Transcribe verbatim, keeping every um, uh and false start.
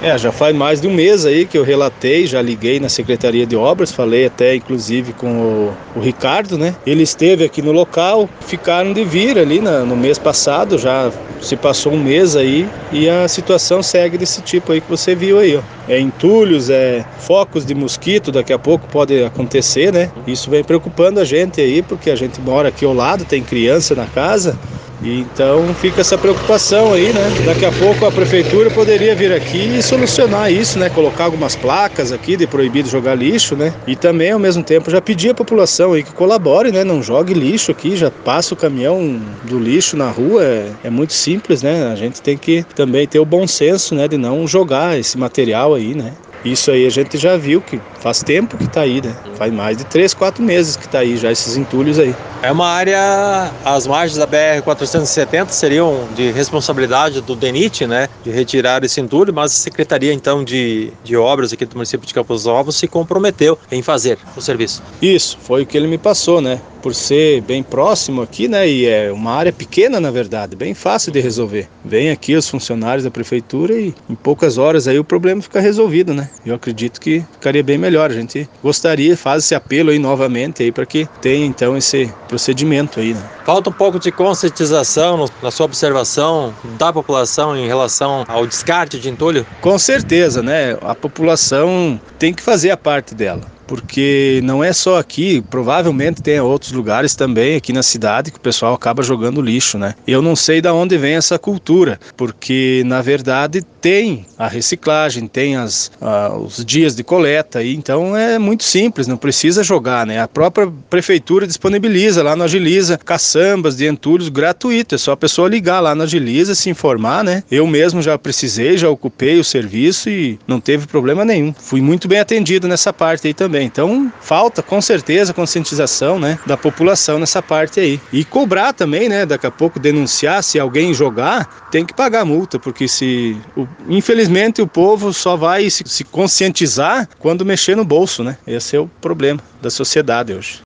É, já faz mais de um mês aí que eu relatei, já liguei na Secretaria de Obras, falei até inclusive com o, o Ricardo, né? Ele esteve aqui no local, ficaram de vir ali na, no mês passado, já se passou um mês aí e a situação segue desse tipo aí que você viu aí, ó. É entulhos, é focos de mosquito, daqui a pouco pode acontecer, né? Isso vem preocupando a gente aí, porque a gente mora aqui ao lado, tem criança na casa. E então fica essa preocupação aí, né? Daqui a pouco a prefeitura poderia vir aqui e solucionar isso, né? Colocar algumas placas aqui de proibido jogar lixo, né? E também ao mesmo tempo já pedir à população aí que colabore, né? Não jogue lixo aqui, já passa o caminhão do lixo na rua, é, é muito simples, né? A gente tem que também ter o bom senso, né? De não jogar esse material aí, né? Isso aí a gente já viu que faz tempo que tá aí, né? Faz mais de três, quatro meses que tá aí já esses entulhos aí. É uma área, as margens da B R quatrocentos e setenta seriam de responsabilidade do DENIT, né? De retirar esse entulho, mas a Secretaria então de, de Obras aqui do município de Campos Novos se comprometeu em fazer o serviço. Isso, foi o que ele me passou, né? Por ser bem próximo aqui, né? E é uma área pequena, na verdade, bem fácil de resolver. Vem aqui os funcionários da prefeitura e em poucas horas aí o problema fica resolvido, né? Eu acredito que ficaria bem melhor. A gente gostaria, faz esse apelo aí novamente aí para que tenha então esse procedimento aí, né? Falta um pouco de conscientização na sua observação da população em relação ao descarte de entulho? Com certeza, né? A população tem que fazer a parte dela. Porque não é só aqui, provavelmente tem outros lugares também aqui na cidade que o pessoal acaba jogando lixo, né? Eu não sei de onde vem essa cultura, porque na verdade tem a reciclagem, tem as, uh, os dias de coleta, e então é muito simples, não precisa jogar, né? A própria prefeitura disponibiliza lá no Agiliza caçambas de entulhos gratuito, é só a pessoa ligar lá no Agiliza, se informar, né? Eu mesmo já precisei, já ocupei o serviço e não teve problema nenhum. Fui muito bem atendido nessa parte aí também. Então, falta com certeza conscientização, né, da população nessa parte aí. E cobrar também, né, daqui a pouco denunciar, se alguém jogar, tem que pagar a multa, porque se, o, infelizmente o povo só vai se, se conscientizar quando mexer no bolso, né? Esse é o problema da sociedade hoje.